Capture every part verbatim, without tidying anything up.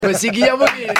Voici Guillermo Guise.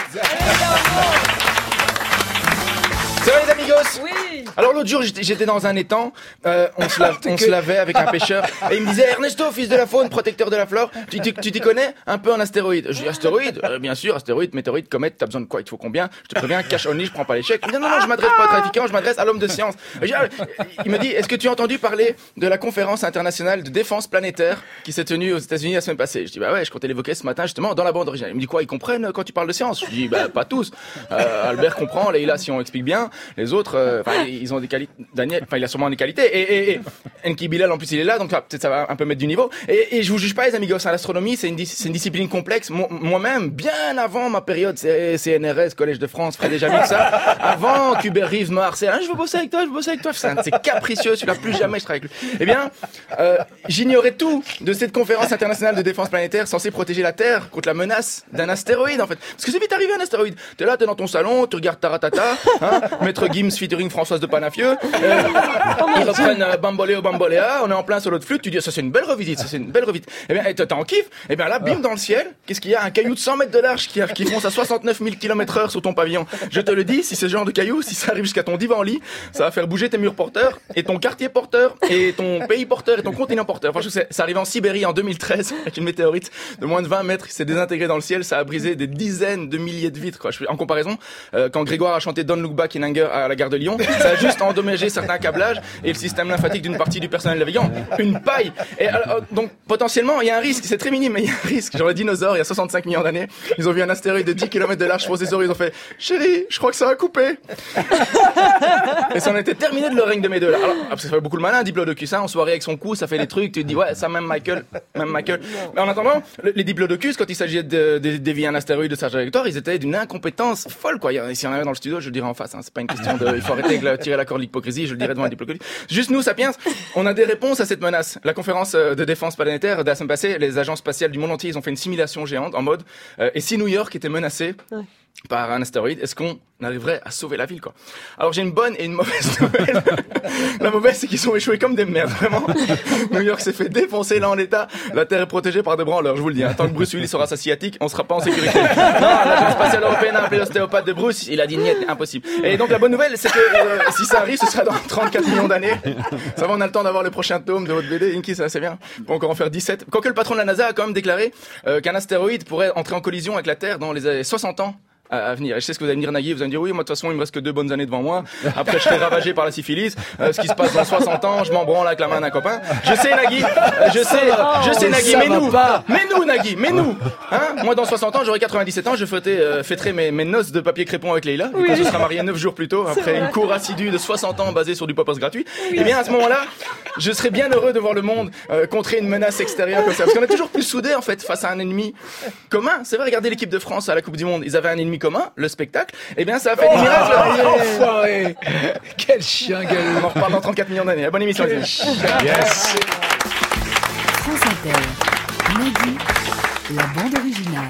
Ça va les amigos? Oui. Alors l'autre jour j'étais, j'étais dans un étang, euh, on, se lave, on se lavait avec un pêcheur et il me disait Ernesto, fils de la faune, protecteur de la flore, tu, tu, tu t'y connais un peu en astéroïdes? Je dis astéroïdes, euh, bien sûr, astéroïdes, météorites, comètes, t'as besoin de quoi? Il te faut combien? Je te préviens, cash only, je prends pas l'échec. Il me dit non non, je m'adresse pas aux trafiquants, je m'adresse à l'homme de science. Je dis, ah, il me dit est-ce que tu as entendu parler de la conférence internationale de défense planétaire qui s'est tenue aux États-Unis la semaine passée? Je dis bah ouais, je comptais l'évoquer ce matin justement dans la bande originale. Il me dit quoi, ils comprennent quand tu parles de science? Je dis bah pas tous. Euh, Albert comprend, Leïla si on explique bien, les autres euh, ils ont des qualités. Daniel, enfin il a sûrement des qualités. Et, et, et Enki Bilal en plus il est là, donc là, peut-être ça va un peu mettre du niveau. Et, et je vous juge pas les amigos, hein, l'astronomie c'est une, c'est une discipline complexe. Mo- moi-même, bien avant ma période C- CNRS, Collège de France, ferait déjà mieux que ça. Avant qu'Hubert Reeves me harcèle, hein, je veux bosser avec toi, je veux bosser avec toi. C'est, un, c'est capricieux, celui-là plus jamais je travaille avec lui. Eh bien, euh, j'ignorais tout de cette conférence internationale de défense planétaire censée protéger la Terre contre la menace d'un astéroïde en fait. Parce que c'est vite arrivé un astéroïde. T'es là, t'es dans ton salon, tu regardes Taratata, hein, Maître Gims featuring Françoise de Panafieux. Euh, ils reprennent euh, Bamboléo Bamboléa, on est en plein solo de flûte, tu dis ça c'est une belle revisite, ça c'est une belle revisite. Eh bien, t'es en kiff, eh bien là, bim dans le ciel, qu'est-ce qu'il y a? Un caillou de cent mètres de large qui, qui fonce à soixante-neuf mille kilomètres heure sur ton pavillon. Je te le dis, si c'est ce genre de caillou, si ça arrive jusqu'à ton divan-lit, ça va faire bouger tes murs porteurs, et ton quartier porteur, et ton pays porteur, et ton continent porteur. Franchement, c'est, c'est arrivé en Sibérie en deux mille treize, avec une météorite de moins de vingt mètres, qui s'est désintégrée dans le ciel, ça a brisé des dizaines de milliers de vitres, quoi. En comparaison, euh, quand Grégoire a chanté Don't Look Back in Anger à la gare de Lyon, ça a juste endommagé certains câblages et le système lymphatique d'une partie du personnel navigant. Une paille. Et alors, donc, potentiellement, il y a un risque. C'est très minime, mais il y a un risque. Genre les dinosaures, il y a soixante-cinq millions d'années, ils ont vu un astéroïde de dix kilomètres de large poser sur eux, ils ont fait, chérie, je crois que ça va couper. Et ça en était terminé de le règne de mes deux là. Alors, parce que ça fait beaucoup le malin, Diplodocus, hein, en soirée avec son cou, ça fait des trucs, tu te dis, ouais, ça même Michael, même Michael. Mais en attendant, les Diplodocus, quand il s'agissait de, de, de dévier un astéroïde de sa trajectoire, ils étaient d'une incompétence folle, quoi. S'il y en avait dans le studio, je le dirais en face, hein. C'est pas une question de, il faut arrêter de tirer la corde de l'hypocrisie, je le dirais devant un Diplodocus. Juste nous, Sapiens, on a des réponses à cette menace. La conférence de défense planétaire de la semaine passée, les agences spatiales du monde entier, ils ont fait une simulation géante en mode, euh, et si New York était menacé ouais. par un astéroïde, est-ce qu'on arriverait à sauver la ville, quoi? Alors j'ai une bonne et une mauvaise nouvelle. La mauvaise, c'est qu'ils ont échoué comme des merdes, vraiment. New York s'est fait défoncer là en l'état. La Terre est protégée par des branleurs, je vous le dis. Hein. Tant que Bruce Willis aura sa sciatique, on sera pas en sécurité. Non, l'agence spatiale européenne a appelé l'ostéopathe de Bruce, il a dit niet, impossible. Et donc la bonne nouvelle, c'est que euh, si ça arrive, ce sera dans trente-quatre millions d'années. Ça va, on a le temps d'avoir le prochain tome de votre B D. Inky, ça c'est bien. On peut encore en faire dix-sept. Quoique le patron de la NASA a quand même déclaré euh, qu'un astéroïde pourrait entrer en collision avec la Terre dans les soixante ans à venir. Et je sais ce que vous allez me dire, Nagui, vous allez me dire, oui, moi, de toute façon, il me reste que deux bonnes années devant moi. Après, je serai ravagé par la syphilis. Euh, ce qui se passe dans soixante ans, je m'en branle avec la main d'un copain. Je sais, Nagui, euh, je sais, je sais, Nagui, mais nous, mais nous, Nagui, mais nous, hein. Moi, dans soixante ans, j'aurai quatre-vingt-dix-sept ans, je fêterai, euh, fêterai mes, mes noces de papier crépon avec Leïla. Oui. Quand je serai marié neuf jours plus tôt, après une cour assidue de soixante ans basée sur du pop-up gratuit. Oui. Et bien, à ce moment-là, je serai bien heureux de voir le monde, euh, contrer une menace extérieure comme ça. Parce qu'on est toujours plus soudés, en fait, face à un ennemi commun. C'est vrai, regardez l'équipe de France à la Coupe du Monde. Ils avaient un ennemi commun, le spectacle. Eh bien, ça a fait des miracles. Oh, enfoiré. Quel chien gueule. On en reparle dans trente-quatre millions d'années. Bonne émission. Yes. France Inter. Nagui, la bande originale.